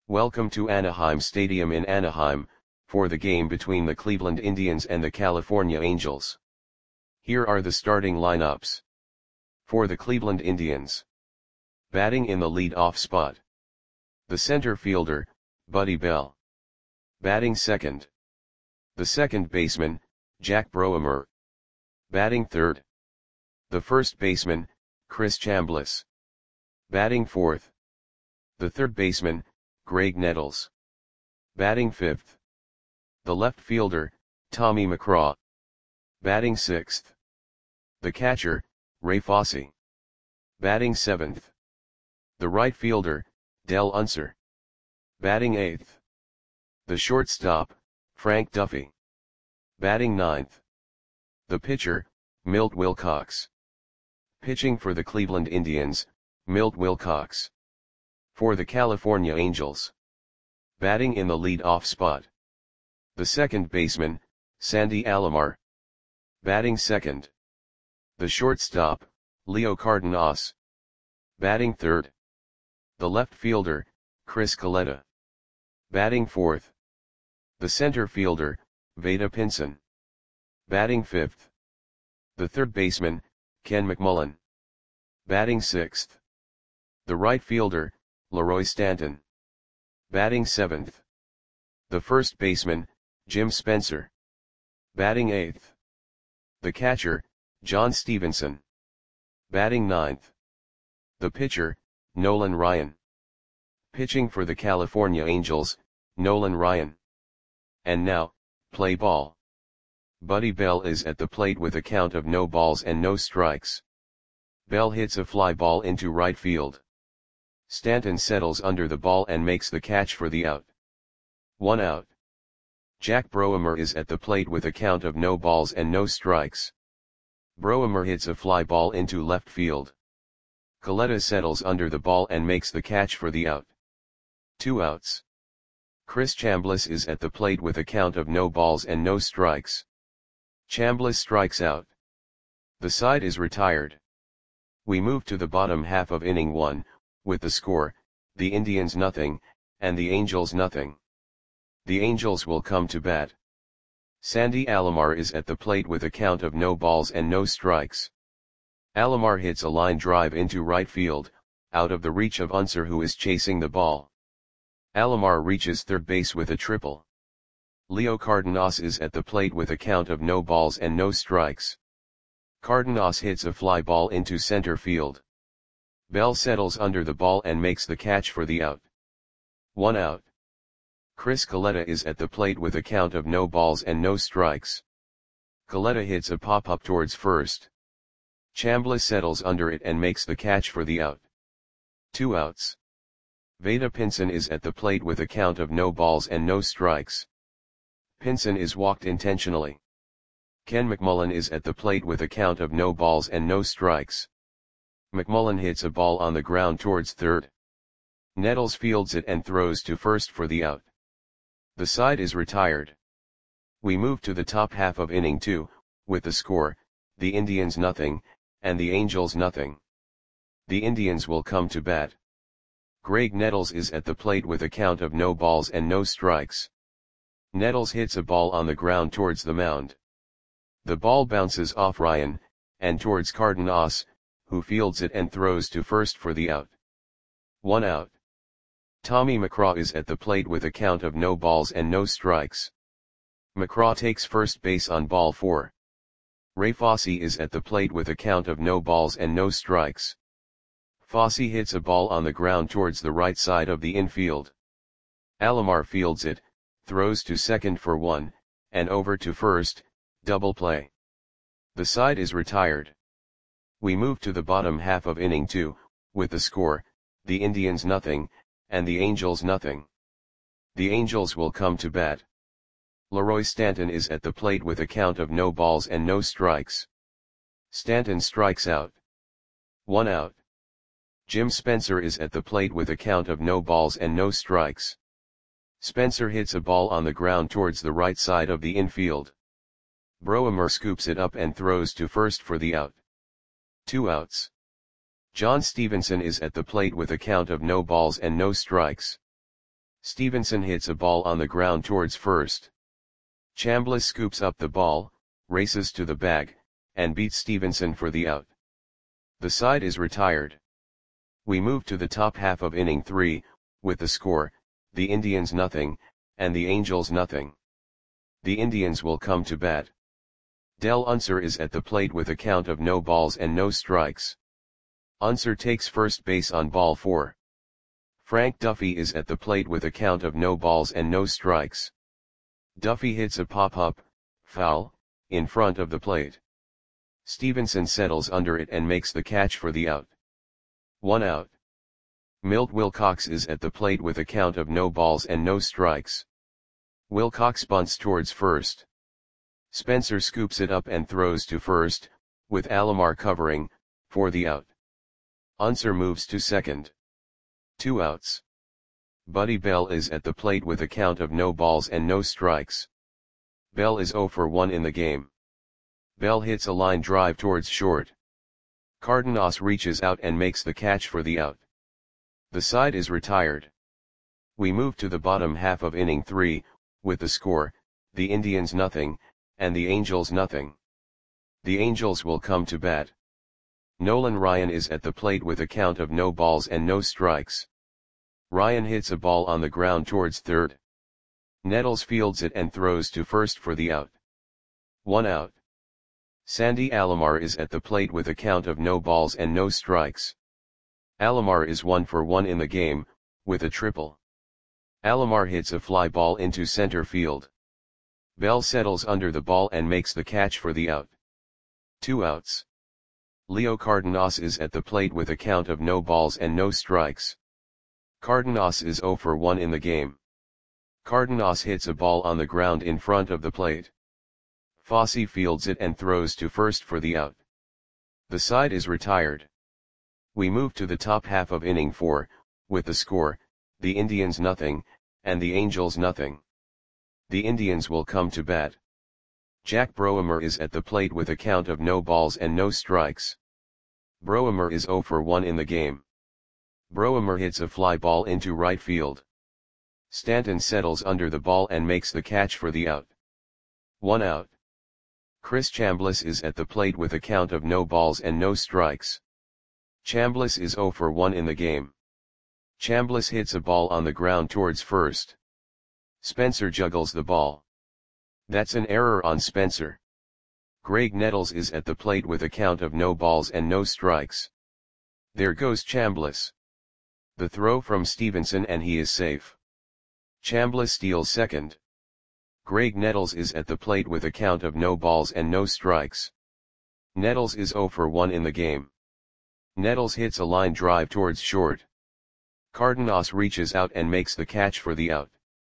Welcome to Anaheim Stadium in Anaheim, for the game between the Cleveland Indians and the California Angels. Here are the starting lineups. For the Cleveland Indians. Batting in the lead-off spot. The center fielder, Buddy Bell. Batting second. The second baseman, Jack Browmer. Batting third. The first baseman, Chris Chambliss. Batting fourth. The third baseman, Graig Nettles. Batting fifth. The left fielder, Tommy McGraw. Batting sixth. The catcher, Ray Fosse. Batting seventh. The right fielder, Del Unser. Batting eighth. The shortstop, Frank Duffy. Batting ninth. The pitcher, Milt Wilcox. Pitching for the Cleveland Indians, Milt Wilcox. For the California Angels. Batting in the lead-off spot. The second baseman, Sandy Alomar. Batting second. The shortstop, Leo Cardenas. Batting third. The left fielder, Chris Coletta. Batting fourth. The center fielder, Vada Pinson. Batting fifth. The third baseman, Ken McMullen. Batting sixth. The right fielder, Leroy Stanton. Batting seventh. The first baseman, Jim Spencer. Batting eighth. The catcher, John Stevenson. Batting ninth. The pitcher, Nolan Ryan. Pitching for the California Angels, Nolan Ryan. And now, play ball. Buddy Bell is at the plate with a count of no balls and no strikes. Bell hits a fly ball into right field. Stanton settles under the ball and makes the catch for the out. 1 out. Jack Browmer is at the plate with a count of no balls and no strikes. Browmer hits a fly ball into left field. Coletta settles under the ball and makes the catch for the out. 2 outs. Chris Chambliss is at the plate with a count of no balls and no strikes. Chambliss strikes out. The side is retired. We move to the bottom half of inning 1, with the score, the Indians nothing, and the Angels nothing. The Angels will come to bat. Sandy Alomar is at the plate with a count of no balls and no strikes. Alomar hits a line drive into right field, out of the reach of Unser, who is chasing the ball. Alomar reaches third base with a triple. Leo Cardenas is at the plate with a count of no balls and no strikes. Cardenas hits a fly ball into center field. Bell settles under the ball and makes the catch for the out. 1 out. Chris Coletta is at the plate with a count of no balls and no strikes. Coletta hits a pop-up towards first. Chambliss settles under it and makes the catch for the out. 2 outs. Vada Pinson is at the plate with a count of no balls and no strikes. Pinson is walked intentionally. Ken McMullen is at the plate with a count of no balls and no strikes. McMullen hits a ball on the ground towards third. Nettles fields it and throws to first for the out. The side is retired. We move to the top half of inning 2, with the score, the Indians nothing, and the Angels nothing. The Indians will come to bat. Graig Nettles is at the plate with a count of no balls and no strikes. Nettles hits a ball on the ground towards the mound. The ball bounces off Ryan, and towards Cardenas, who fields it and throws to first for the out. 1 out. Tommy McGraw is at the plate with a count of no balls and no strikes. McGraw takes first base on ball 4. Ray Fosse is at the plate with a count of no balls and no strikes. Fosse hits a ball on the ground towards the right side of the infield. Alomar fields it, throws to second for 1, and over to first, double play. The side is retired. We move to the bottom half of inning 2, with the score, the Indians nothing, and the Angels nothing. The Angels will come to bat. Leroy Stanton is at the plate with a count of no balls and no strikes. Stanton strikes out. 1 out. Jim Spencer is at the plate with a count of no balls and no strikes. Spencer hits a ball on the ground towards the right side of the infield. Browmer scoops it up and throws to first for the out. 2 outs. John Stevenson is at the plate with a count of no balls and no strikes. Stevenson hits a ball on the ground towards first. Chambliss scoops up the ball, races to the bag, and beats Stevenson for the out. The side is retired. We move to the top half of inning 3, with the score, the Indians nothing, and the Angels nothing. The Indians will come to bat. Del Unser is at the plate with a count of no balls and no strikes. Unser takes first base on ball 4. Frank Duffy is at the plate with a count of no balls and no strikes. Duffy hits a pop-up, foul, in front of the plate. Stevenson settles under it and makes the catch for the out. 1 out. Milt Wilcox is at the plate with a count of no balls and no strikes. Wilcox bunts towards first. Spencer scoops it up and throws to first, with Alomar covering, for the out. Unser moves to second. 2 outs. Buddy Bell is at the plate with a count of no balls and no strikes. Bell is 0 for 1 in the game. Bell hits a line drive towards short. Cardenas reaches out and makes the catch for the out. The side is retired. We move to the bottom half of inning 3, with the score, the Indians nothing, and the Angels nothing. The Angels will come to bat. Nolan Ryan is at the plate with a count of no balls and no strikes. Ryan hits a ball on the ground towards third. Nettles fields it and throws to first for the out. 1 out. Sandy Alomar is at the plate with a count of no balls and no strikes. Alomar is 1 for 1 in the game, with a triple. Alomar hits a fly ball into center field. Bell settles under the ball and makes the catch for the out. 2 outs. Leo Cardenas is at the plate with a count of no balls and no strikes. Cardenas is 0 for 1 in the game. Cardenas hits a ball on the ground in front of the plate. Fosse fields it and throws to first for the out. The side is retired. We move to the top half of inning 4, with the score, the Indians nothing, and the Angels nothing. The Indians will come to bat. Jack Broemer is at the plate with a count of no balls and no strikes. Broemer is 0 for 1 in the game. Broemer hits a fly ball into right field. Stanton settles under the ball and makes the catch for the out. 1 out. Chris Chambliss is at the plate with a count of no balls and no strikes. Chambliss is 0 for 1 in the game. Chambliss hits a ball on the ground towards first. Spencer juggles the ball. That's an error on Spencer. Greg Nettles is at the plate with a count of no balls and no strikes. There goes Chambliss. The throw from Stevenson and he is safe. Chambliss steals second. Greg Nettles is at the plate with a count of no balls and no strikes. Nettles is 0 for 1 in the game. Nettles hits a line drive towards short. Cardenas reaches out and makes the catch for the out.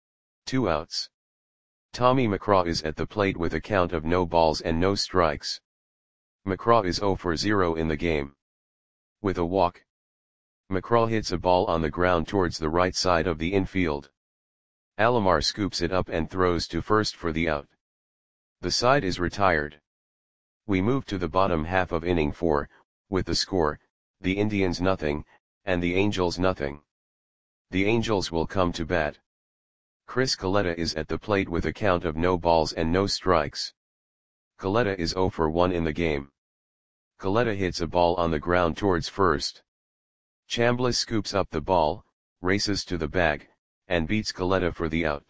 2 outs. Tommy McCraw is at the plate with a count of no balls and no strikes. McCraw is 0 for 0 in the game. With a walk. McCraw hits a ball on the ground towards the right side of the infield. Alomar scoops it up and throws to first for the out. The side is retired. We move to the bottom half of inning 4, with the score, the Indians nothing, and the Angels nothing. The Angels will come to bat. Chris Coletta is at the plate with a count of no balls and no strikes. Coletta is 0 for 1 in the game. Coletta hits a ball on the ground towards first. Chambliss scoops up the ball, races to the bag, and beats Coletta for the out.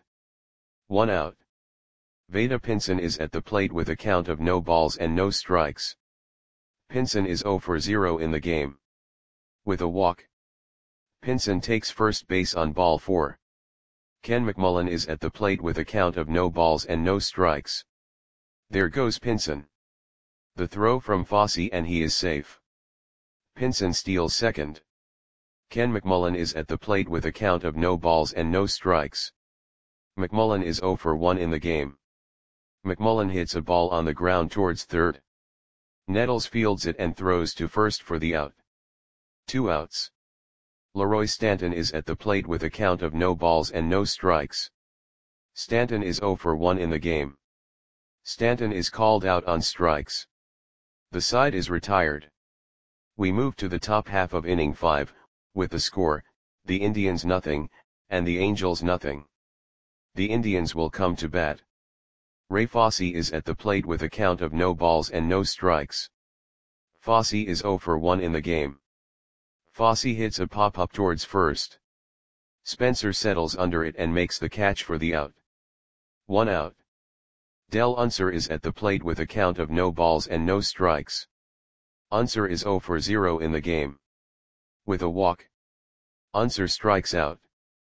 1 out. Vada Pinson is at the plate with a count of no balls and no strikes. Pinson is 0 for 0 in the game. With a walk. Pinson takes first base on ball 4. Ken McMullen is at the plate with a count of no balls and no strikes. There goes Pinson. The throw from Fosse and he is safe. Pinson steals second. Ken McMullen is at the plate with a count of no balls and no strikes. McMullen is 0 for 1 in the game. McMullen hits a ball on the ground towards third. Nettles fields it and throws to first for the out. 2 outs. Leroy Stanton is at the plate with a count of no balls and no strikes. Stanton is 0 for 1 in the game. Stanton is called out on strikes. The side is retired. We move to the top half of inning 5, with the score, the Indians nothing, and the Angels nothing. The Indians will come to bat. Ray Fosse is at the plate with a count of no balls and no strikes. Fosse is 0 for 1 in the game. Fosse hits a pop-up towards first. Spencer settles under it and makes the catch for the out. 1 out. Del Unser is at the plate with a count of no balls and no strikes. Unser is 0 for 0 in the game. With a walk, Unser strikes out.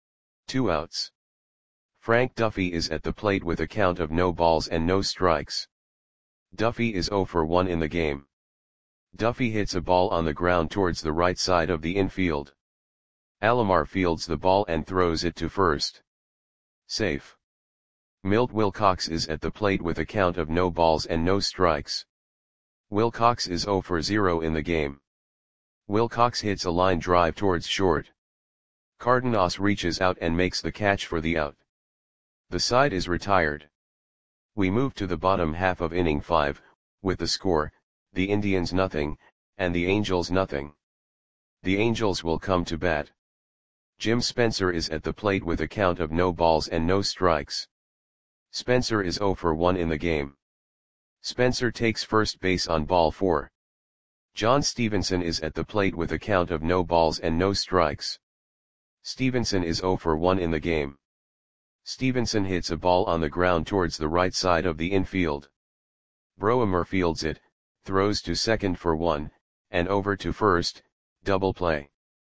2 outs. Frank Duffy is at the plate with a count of no balls and no strikes. Duffy is 0 for 1 in the game. Duffy hits a ball on the ground towards the right side of the infield. Alomar fields the ball and throws it to first. Safe. Milt Wilcox is at the plate with a count of no balls and no strikes. Wilcox is 0 for 0 in the game. Wilcox hits a line drive towards short. Cardenas reaches out and makes the catch for the out. The side is retired. We move to the bottom half of inning 5, with the score, the Indians nothing, and the Angels nothing. The Angels will come to bat. Jim Spencer is at the plate with a count of no balls and no strikes. Spencer is 0 for 1 in the game. Spencer takes first base on ball 4. John Stevenson is at the plate with a count of no balls and no strikes. Stevenson is 0 for 1 in the game. Stevenson hits a ball on the ground towards the right side of the infield. Broemer fields it, throws to second for 1, and over to first, double play.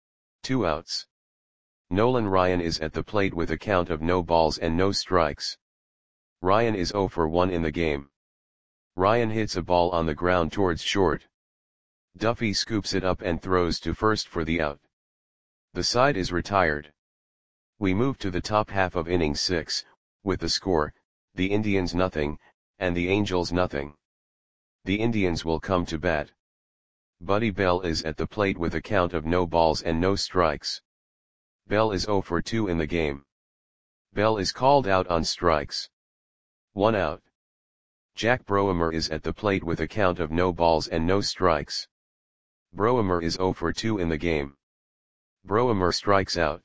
2 outs. Nolan Ryan is at the plate with a count of no balls and no strikes. Ryan is 0 for 1 in the game. Ryan hits a ball on the ground towards short. Duffy scoops it up and throws to first for the out. The side is retired. We move to the top half of inning 6, with the score, the Indians nothing, and the Angels nothing. The Indians will come to bat. Buddy Bell is at the plate with a count of no balls and no strikes. Bell is 0 for 2 in the game. Bell is called out on strikes. 1 out. Jack Broemer is at the plate with a count of no balls and no strikes. Broemer is 0 for 2 in the game. Broemer strikes out.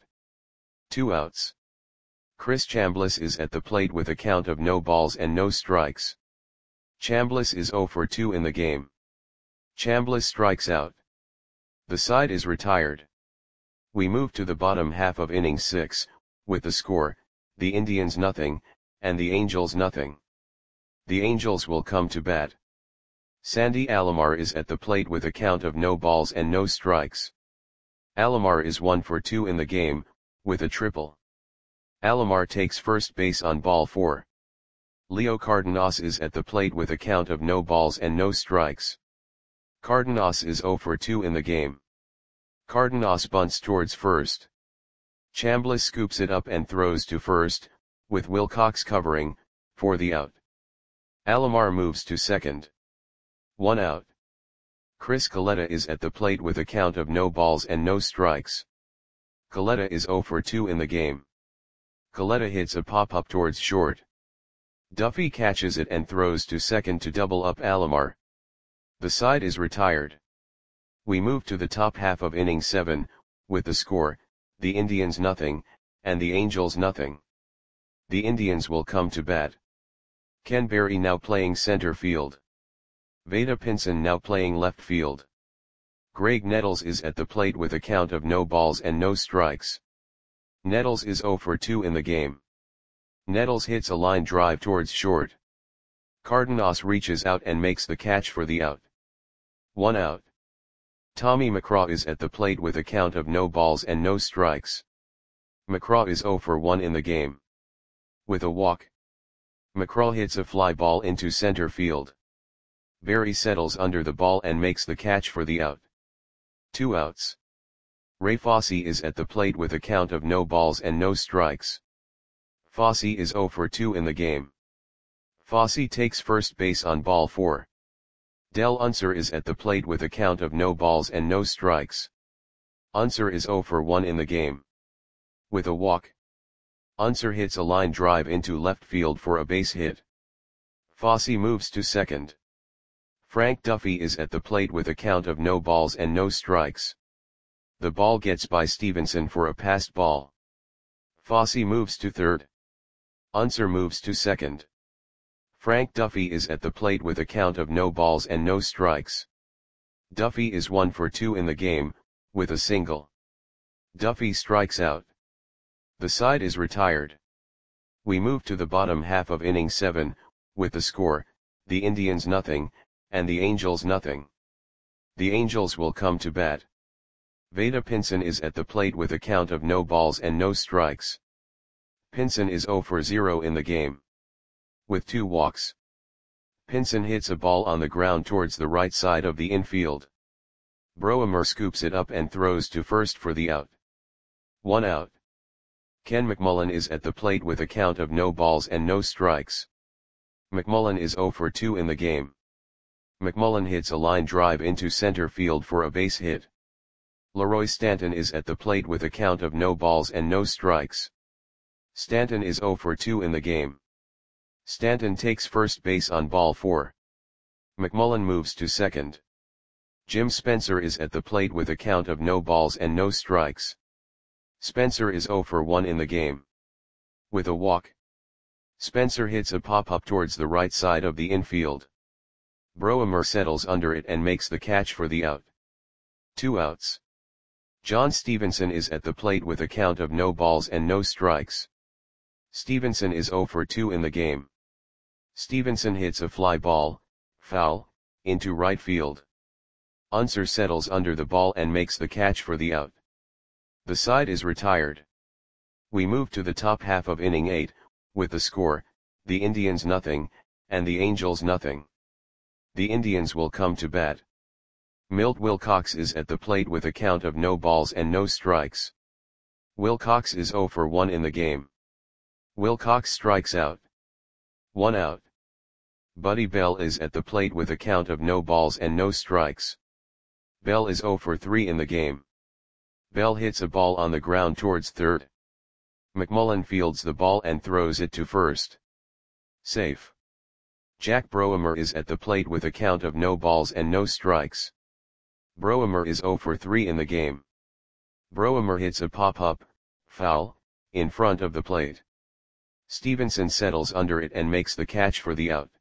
2 outs. Chris Chambliss is at the plate with a count of no balls and no strikes. Chambliss is 0 for 2 in the game. Chambliss strikes out. The side is retired. We move to the bottom half of inning 6, with the score, the Indians nothing, and the Angels nothing. The Angels will come to bat. Sandy Alomar is at the plate with a count of no balls and no strikes. Alomar is 1 for 2 in the game, with a triple. Alomar takes first base on ball 4. Leo Cardenas is at the plate with a count of no balls and no strikes. Cardenas is 0 for 2 in the game. Cardenas bunts towards first. Chambliss scoops it up and throws to first, with Wilcox covering, for the out. Alomar moves to second. 1 out. Chris Coletta is at the plate with a count of no balls and no strikes. Coletta is 0 for 2 in the game. Coletta hits a pop-up towards short. Duffy catches it and throws to second to double up Alomar. The side is retired. We move to the top half of inning 7, with the score, the Indians nothing, and the Angels nothing. The Indians will come to bat. Ken Berry now playing center field. Veda Pinson now playing left field. Greg Nettles is at the plate with a count of no balls and no strikes. Nettles is 0 for 2 in the game. Nettles hits a line drive towards short. Cardenas reaches out and makes the catch for the out. 1 out. Tommy McCraw is at the plate with a count of no balls and no strikes. McCraw is 0 for 1 in the game. With a walk, McCraw hits a fly ball into center field. Berry settles under the ball and makes the catch for the out. 2 outs. Ray Fosse is at the plate with a count of no balls and no strikes. Fosse is 0 for 2 in the game. Fosse takes first base on ball 4. Del Unser is at the plate with a count of no balls and no strikes. Unser is 0 for 1 in the game. With a walk, Unser hits a line drive into left field for a base hit. Fosse moves to second. Frank Duffy is at the plate with a count of no balls and no strikes. The ball gets by Stevenson for a passed ball. Fosse moves to third. Unser moves to second. Frank Duffy is at the plate with a count of no balls and no strikes. Duffy is 1 for 2 in the game, with a single. Duffy strikes out. The side is retired. We move to the bottom half of inning 7, with the score, the Indians nothing, and the Angels nothing. The Angels will come to bat. Vada Pinson is at the plate with a count of no balls and no strikes. Pinson is 0 for 0 in the game. With 2 walks. Pinson hits a ball on the ground towards the right side of the infield. Broemer scoops it up and throws to first for the out. 1 out. Ken McMullen is at the plate with a count of no balls and no strikes. McMullen is 0 for 2 in the game. McMullen hits a line drive into center field for a base hit. Leroy Stanton is at the plate with a count of no balls and no strikes. Stanton is 0 for 2 in the game. Stanton takes first base on ball 4. McMullen moves to second. Jim Spencer is at the plate with a count of no balls and no strikes. Spencer is 0 for 1 in the game. With a walk. Spencer hits a pop-up towards the right side of the infield. Broemer settles under it and makes the catch for the out. 2 outs. John Stevenson is at the plate with a count of no balls and no strikes. Stevenson is 0 for 2 in the game. Stevenson hits a fly ball, foul, into right field. Unser settles under the ball and makes the catch for the out. The side is retired. We move to the top half of inning 8, with the score, the Indians nothing, and the Angels nothing. The Indians will come to bat. Milt Wilcox is at the plate with a count of no balls and no strikes. Wilcox is 0 for 1 in the game. Wilcox strikes out. 1 out. Buddy Bell is at the plate with a count of no balls and no strikes. Bell is 0 for 3 in the game. Bell hits a ball on the ground towards third. McMullen fields the ball and throws it to first. Safe. Jack Broemer is at the plate with a count of no balls and no strikes. Broemer is 0 for 3 in the game. Broemer hits a pop-up, foul, in front of the plate. Stevenson settles under it and makes the catch for the out.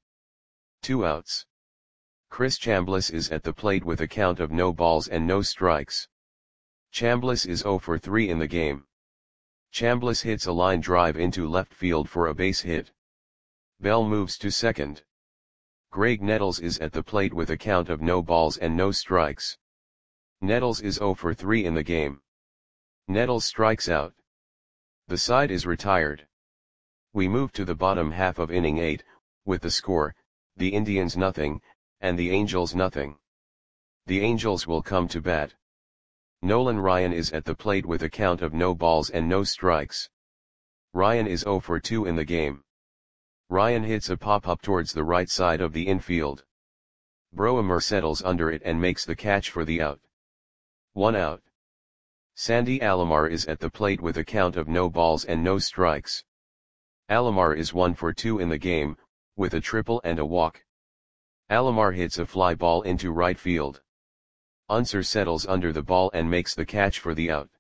2 outs. Chris Chambliss is at the plate with a count of no balls and no strikes. Chambliss is 0 for 3 in the game. Chambliss hits a line drive into left field for a base hit. Bell moves to second. Greg Nettles is at the plate with a count of no balls and no strikes. Nettles is 0 for 3 in the game. Nettles strikes out. The side is retired. We move to the bottom half of inning 8, with the score, the Indians nothing, and the Angels nothing. The Angels will come to bat. Nolan Ryan is at the plate with a count of no balls and no strikes. Ryan is 0 for 2 in the game. Ryan hits a pop-up towards the right side of the infield. Broemer settles under it and makes the catch for the out. 1 out. Sandy Alomar is at the plate with a count of no balls and no strikes. Alomar is 1 for 2 in the game, with a triple and a walk. Alomar hits a fly ball into right field. Unser settles under the ball and makes the catch for the out.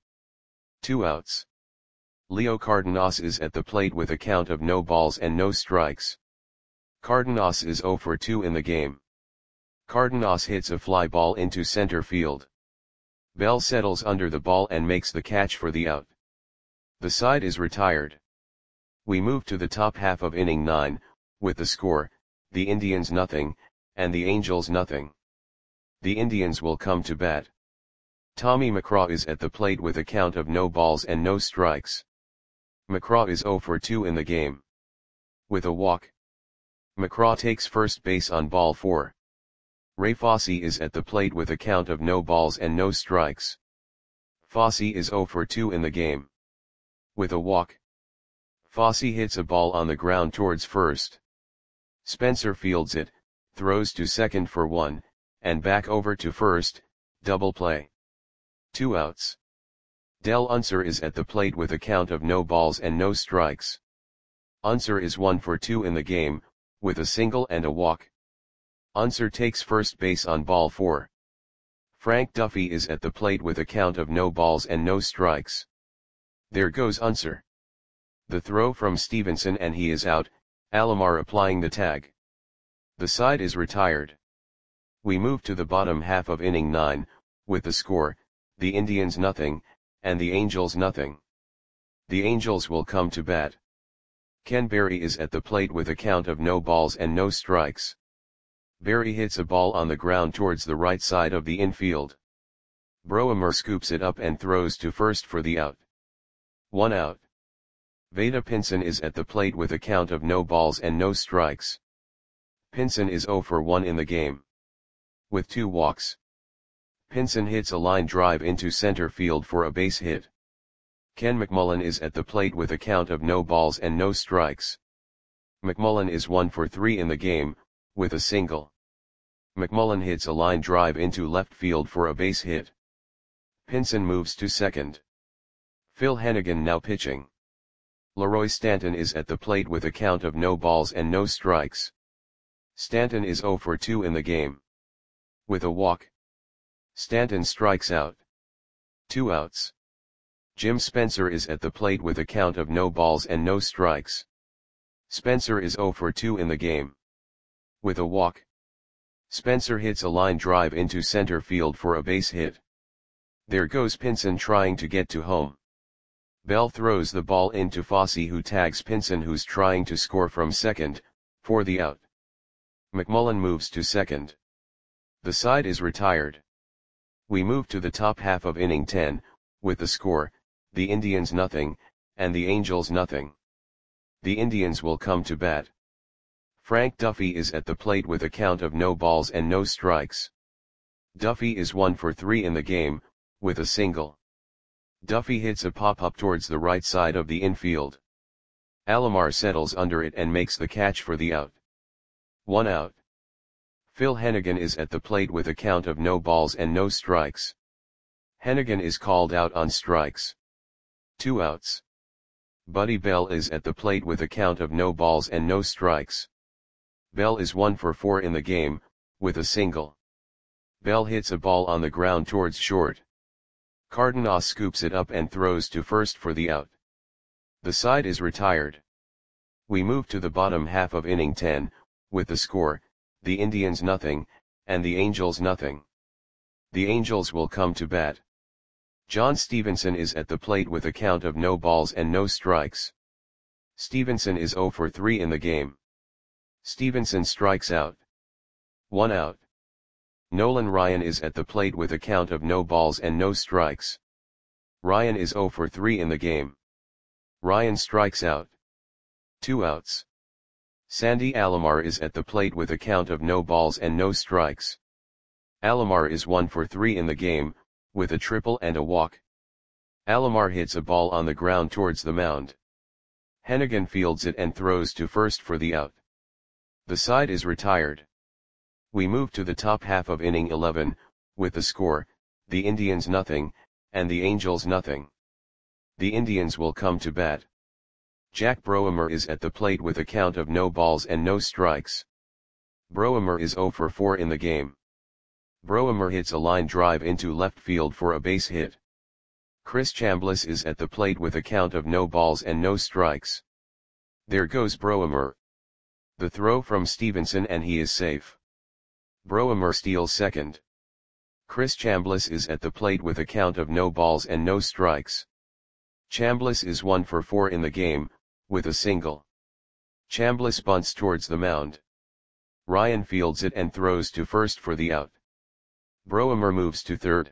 2 outs. Leo Cardenas is at the plate with a count of no balls and no strikes. Cardenas is 0 for 2 in the game. Cardenas hits a fly ball into center field. Bell settles under the ball and makes the catch for the out. The side is retired. We move to the top half of inning 9, with the score, the Indians nothing, and the Angels nothing. The Indians will come to bat. Tommy McCraw is at the plate with a count of no balls and no strikes. McCraw is 0 for 2 in the game. With a walk. McCraw takes first base on ball 4. Ray Fosse is at the plate with a count of no balls and no strikes. Fosse is 0 for 2 in the game. With a walk. Fosse hits a ball on the ground towards first. Spencer fields it, throws to second for 1, and back over to first, double play. 2 outs. Del Unser is at the plate with a count of no balls and no strikes. Unser is 1 for 2 in the game, with a single and a walk. Unser takes first base on ball 4. Frank Duffy is at the plate with a count of no balls and no strikes. There goes Unser. The throw from Stevenson and he is out, Alomar applying the tag. The side is retired. We move to the bottom half of inning 9, with the score, the Indians nothing, and the Angels nothing. The Angels will come to bat. Ken Berry is at the plate with a count of no balls and no strikes. Berry hits a ball on the ground towards the right side of the infield. Broemer scoops it up and throws to first for the out. 1 out. Vada Pinson is at the plate with a count of no balls and no strikes. Pinson is 0 for 1 in the game. With 2 walks. Pinson hits a line drive into center field for a base hit. Ken McMullen is at the plate with a count of no balls and no strikes. McMullen is 1 for 3 in the game, with a single. McMullen hits a line drive into left field for a base hit. Pinson moves to second. Phil Hennigan now pitching. Leroy Stanton is at the plate with a count of no balls and no strikes. Stanton is 0 for 2 in the game. With a walk. Stanton strikes out. 2 outs. Jim Spencer is at the plate with a count of no balls and no strikes. Spencer is 0 for 2 in the game. With a walk. Spencer hits a line drive into center field for a base hit. There goes Pinson trying to get to home. Bell throws the ball into Fosse, who tags Pinson, who's trying to score from second, for the out. McMullen moves to second. The side is retired. We move to the top half of inning 10, with the score, the Indians nothing, and the Angels nothing. The Indians will come to bat. Frank Duffy is at the plate with a count of no balls and no strikes. Duffy is 1 for 3 in the game, with a single. Duffy hits a pop-up towards the right side of the infield. Alomar settles under it and makes the catch for the out. 1 out. Phil Hennigan is at the plate with a count of no balls and no strikes. Hennigan is called out on strikes. 2 outs. Buddy Bell is at the plate with a count of no balls and no strikes. Bell is 1 for 4 in the game, with a single. Bell hits a ball on the ground towards short. Cardenas scoops it up and throws to first for the out. The side is retired. We move to the bottom half of inning 10, with the score, the Indians nothing, and the Angels nothing. The Angels will come to bat. John Stevenson is at the plate with a count of no balls and no strikes. Stevenson is 0 for 3 in the game. Stevenson strikes out. 1 out. Nolan Ryan is at the plate with a count of no balls and no strikes. Ryan is 0 for 3 in the game. Ryan strikes out. 2 outs. Sandy Alomar is at the plate with a count of no balls and no strikes. Alomar is 1 for 3 in the game, with a triple and a walk. Alomar hits a ball on the ground towards the mound. Hennigan fields it and throws to first for the out. The side is retired. We move to the top half of inning 11, with the score, the Indians nothing, and the Angels nothing. The Indians will come to bat. Jack Broemer is at the plate with a count of no balls and no strikes. Broemer is 0 for 4 in the game. Broemer hits a line drive into left field for a base hit. Chris Chambliss is at the plate with a count of no balls and no strikes. There goes Broemer. The throw from Stevenson and he is safe. Broemer steals second. Chris Chambliss is at the plate with a count of no balls and no strikes. Chambliss is 1 for 4 in the game, with a single. Chambliss bunts towards the mound. Ryan fields it and throws to first for the out. Broemer moves to third.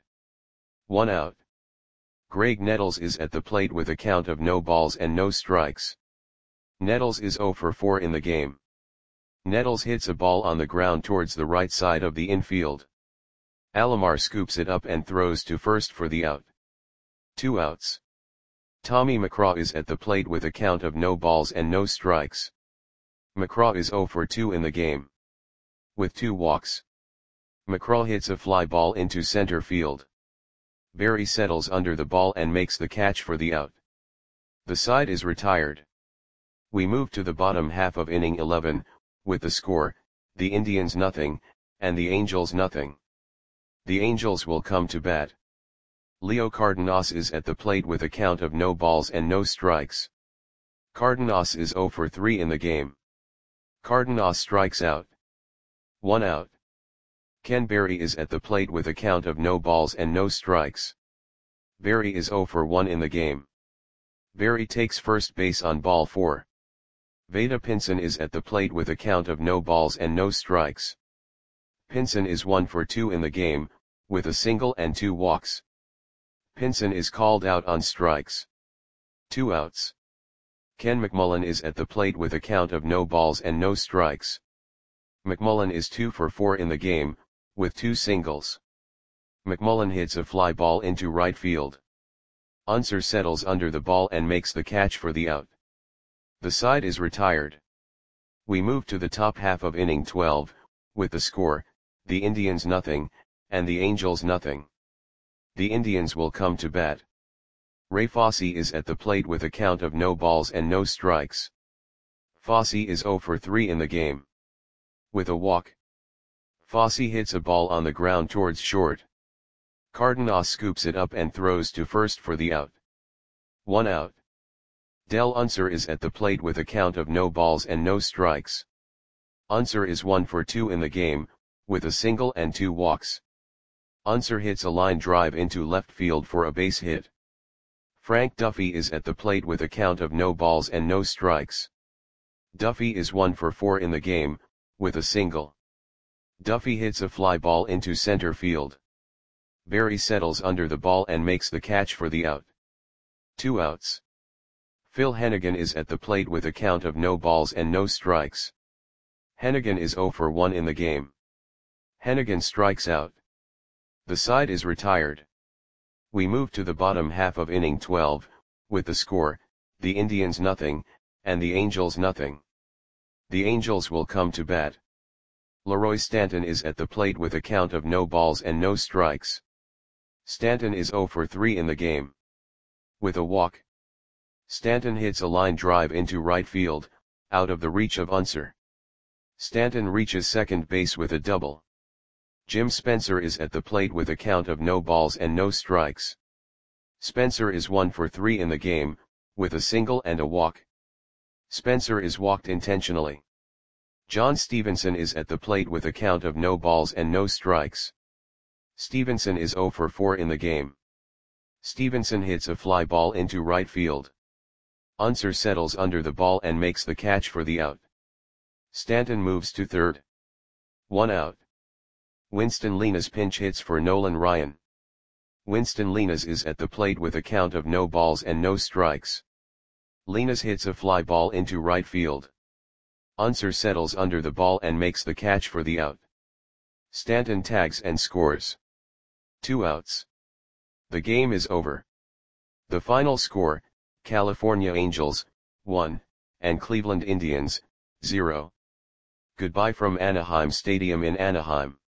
1 out. Greg Nettles is at the plate with a count of no balls and no strikes. Nettles is 0 for 4 in the game. Nettles hits a ball on the ground towards the right side of the infield. Alomar scoops it up and throws to first for the out. 2 outs. Tommy McCraw is at the plate with a count of no balls and no strikes. McCraw is 0 for 2 in the game. With 2 walks. McCraw hits a fly ball into center field. Berry settles under the ball and makes the catch for the out. The side is retired. We move to the bottom half of inning 11, with the score, the Indians nothing, and the Angels nothing. The Angels will come to bat. Leo Cardenas is at the plate with a count of no balls and no strikes. Cardenas is 0 for 3 in the game. Cardenas strikes out. 1 out. Ken Berry is at the plate with a count of no balls and no strikes. Berry is 0 for 1 in the game. Berry takes first base on ball 4. Veda Pinson is at the plate with a count of no balls and no strikes. Pinson is 1 for 2 in the game, with a single and 2 walks. Pinson is called out on strikes. 2 outs. Ken McMullen is at the plate with a count of no balls and no strikes. McMullen is 2 for 4 in the game, with 2 singles. McMullen hits a fly ball into right field. Unser settles under the ball and makes the catch for the out. The side is retired. We move to the top half of inning 12, with the score, the Indians nothing, and the Angels nothing. The Indians will come to bat. Ray Fosse is at the plate with a count of no balls and no strikes. Fosse is 0 for 3 in the game. With a walk. Fosse hits a ball on the ground towards short. Cardenas scoops it up and throws to first for the out. 1 out. Del Unser is at the plate with a count of no balls and no strikes. Unser is 1 for 2 in the game, with a single and 2 walks. Unser hits a line drive into left field for a base hit. Frank Duffy is at the plate with a count of no balls and no strikes. Duffy is 1 for 4 in the game, with a single. Duffy hits a fly ball into center field. Berry settles under the ball and makes the catch for the out. 2 outs. Phil Hennigan is at the plate with a count of no balls and no strikes. Hennigan is 0 for 1 in the game. Hennigan strikes out. The side is retired. We move to the bottom half of inning 12, with the score, the Indians nothing, and the Angels nothing. The Angels will come to bat. Leroy Stanton is at the plate with a count of no balls and no strikes. Stanton is 0 for 3 in the game. With a walk. Stanton hits a line drive into right field, out of the reach of Unser. Stanton reaches second base with a double. Jim Spencer is at the plate with a count of no balls and no strikes. Spencer is 1 for 3 in the game, with a single and a walk. Spencer is walked intentionally. John Stevenson is at the plate with a count of no balls and no strikes. Stevenson is 0 for 4 in the game. Stevenson hits a fly ball into right field. Unser settles under the ball and makes the catch for the out. Stanton moves to third. 1 out. Winston Linas pinch hits for Nolan Ryan. Winston Linas is at the plate with a count of no balls and no strikes. Linas hits a fly ball into right field. Unser settles under the ball and makes the catch for the out. Stanton tags and scores. 2 outs. The game is over. The final score, California Angels, 1, and Cleveland Indians, 0. Goodbye from Anaheim Stadium in Anaheim.